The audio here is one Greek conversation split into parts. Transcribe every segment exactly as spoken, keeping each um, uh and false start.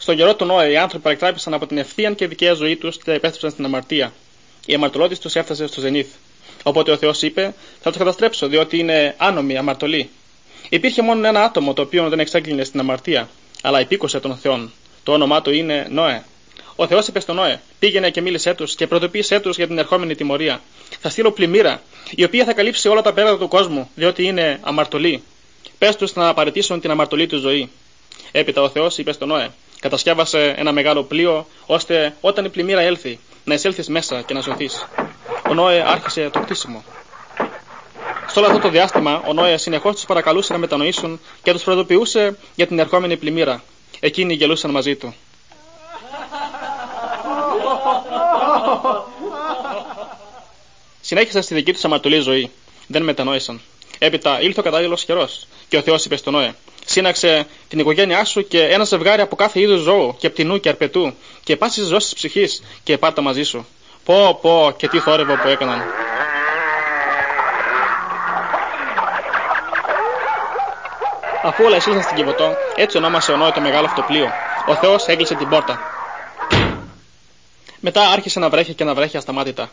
Στον καιρό του Νόε οι άνθρωποι παρεκτράπησαν από την ευθεία και δικαία ζωή τους και επέστρεψαν στην αμαρτία. Η αμαρτωλότης τους έφτασε στο ζενήθ. Οπότε ο Θεός είπε: θα τους καταστρέψω, διότι είναι άνομοι, αμαρτωλοί. Υπήρχε μόνο ένα άτομο το οποίο δεν εξέκλεινε στην αμαρτία, αλλά υπήκωσε των Θεών. Το όνομά του είναι Νόε. Ο Θεός είπε στον Νόε: πήγαινε και μίλησέ τους και προειδοποίησέ τους για την ερχόμενη τιμωρία. Θα στείλω πλημμύρα, η οποία θα καλύψει όλα τα πέρατα του κόσμου, διότι είναι αμαρτωλοί. Πες τους να απαρατήσουν την αμαρτωλή του ζωή. Έπειτα ο Θεός είπε στον Νόε: κατασκεύασε ένα μεγάλο πλοίο, ώστε όταν η πλημμύρα έλθει, να εισέλθεις μέσα και να σωθείς. Ο Νόε άρχισε το κτίσιμο. Στο όλο αυτό το διάστημα, ο Νόε συνεχώς τους παρακαλούσε να μετανοήσουν και τους προειδοποιούσε για την ερχόμενη πλημμύρα. Εκείνοι γελούσαν μαζί του. Συνέχισαν στη δική τους αμαρτωλή ζωή. Δεν μετανόησαν. Έπειτα ήλθε ο κατάλληλος καιρός και ο Θεός είπε στον Νόε: σύναξε την οικογένειά σου και ένα ζευγάρι από κάθε είδους ζώου και πτηνού και αρπετού και πάσης ζώσης ψυχής και πάρτα μαζί σου. Πω πω και τι θόρυβο που έκαναν. Αφού όλα εισήλθαν στην Κιβωτό, έτσι ονόμασε ο Νόε το μεγάλο αυτό πλοίο. Ο Θεός έκλεισε την πόρτα. Μετά άρχισε να βρέχει και να βρέχει ασταμάτητα.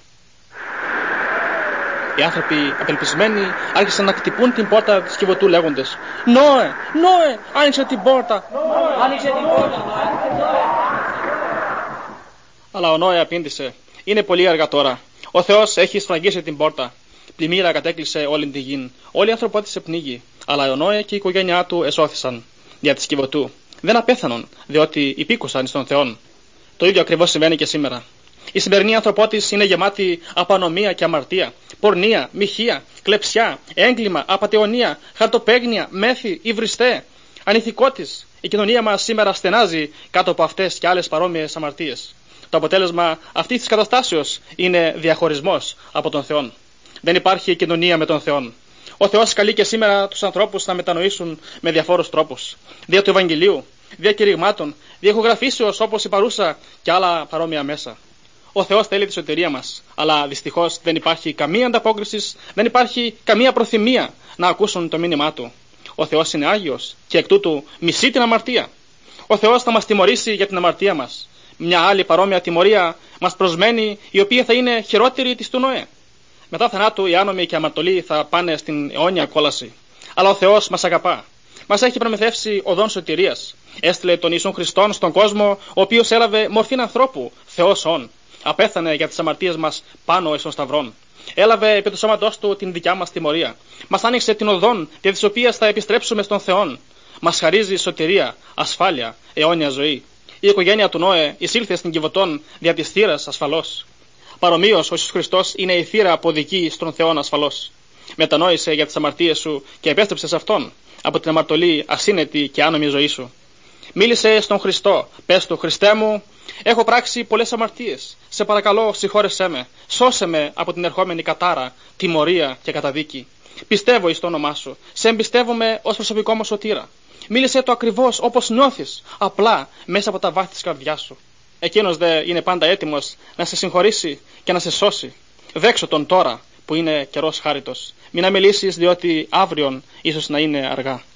Οι άνθρωποι απελπισμένοι άρχισαν να χτυπούν την πόρτα της Κιβωτού λέγοντες: Νόε, Νόε, άνοιξε την πόρτα. Άνοιξε την πόρτα, Νόε. Αλλά ο Νόε απήντησε: είναι πολύ αργά τώρα. Ο Θεός έχει σφραγίσει την πόρτα. Πλημμύρα κατέκλυσε όλη τη γη. Όλοι οι άνθρωποι σε πνίγει. Αλλά ο Νόε και η οικογένειά του εσώθησαν δια της Κιβωτού. Δεν απέθανον, διότι υπήκουσαν στον Θεόν. Το ίδιο ακριβώς συμβαίνει και σήμερα. Η σημερινή ανθρωπότης είναι γεμάτη από ανομία και αμαρτία, πορνεία, μοιχεία, κλεψιά, έγκλημα, απατεωνία, χαρτοπαίγνια, μέθη, υβριστέ, ανηθικότης. Η κοινωνία μας σήμερα στενάζει κάτω από αυτές και άλλες παρόμοιες αμαρτίες. Το αποτέλεσμα αυτής της καταστάσεως είναι διαχωρισμός από τον Θεό. Δεν υπάρχει κοινωνία με τον Θεό. Ο Θεός καλεί και σήμερα τους ανθρώπους να μετανοήσουν με διαφόρους τρόπους. Δια του Ευαγγελίου, δια κηρυγμάτων, δια ηχογραφήσεως όπως η παρούσα και άλλα παρόμοια μέσα. Ο Θεός θέλει τη σωτηρία μας, αλλά δυστυχώς δεν υπάρχει καμία ανταπόκριση, δεν υπάρχει καμία προθυμία να ακούσουν το μήνυμά του. Ο Θεός είναι Άγιος και εκ τούτου μισεί την αμαρτία. Ο Θεός θα μας τιμωρήσει για την αμαρτία μας. Μια άλλη παρόμοια τιμωρία μας προσμένει, η οποία θα είναι χειρότερη της του Νοέ. Μετά θανάτου οι άνομοι και οι αμαρτωλοί θα πάνε στην αιώνια κόλαση. Αλλά ο Θεός μας αγαπά. Μας έχει προμηθεύσει οδόν σωτηρίας. Έστειλε τον Ιησούν Χριστόν στον κόσμο, ο οποίος έλαβε μορφήν ανθρώπου, Θεός όν. Απέθανε για τις αμαρτίες μας πάνω εις των σταυρών. Έλαβε επί του σώματός του την δικιά μας τιμωρία. Μας άνοιξε την οδόν, δια της οποίας θα επιστρέψουμε στον Θεόν. Μας χαρίζει σωτηρία, ασφάλεια, αιώνια ζωή. Η οικογένεια του Νόε εισήλθε στην Κιβωτόν δια της θύρας ασφαλώς. Παρομοίως, ο Ιησούς Χριστός είναι η θύρα αποδική στον Θεόν ασφαλώς. Μετανόησε για τις αμαρτίες σου και επέστρεψε σε Αυτόν από την αμαρτωλή, ασύνετη και άνομη ζωή σου. Μίλησε στον Χριστό, πες του: Χριστέ μου, έχω πράξει πολλές αμαρτίες. Σε παρακαλώ, συγχώρεσέ με. Σώσε με από την ερχόμενη κατάρα, τιμωρία και καταδίκη. Πιστεύω εις το όνομά σου. Σε εμπιστεύομαι ως προσωπικό μου σωτήρα. Μίλησε το ακριβώς όπως νιώθεις, απλά μέσα από τα βάθη της καρδιάς σου. Εκείνος δε είναι πάντα έτοιμος να σε συγχωρήσει και να σε σώσει. Δέξω τον τώρα που είναι καιρός χάριτος. Μην αμελήσεις, διότι αύριον ίσως να είναι αργά.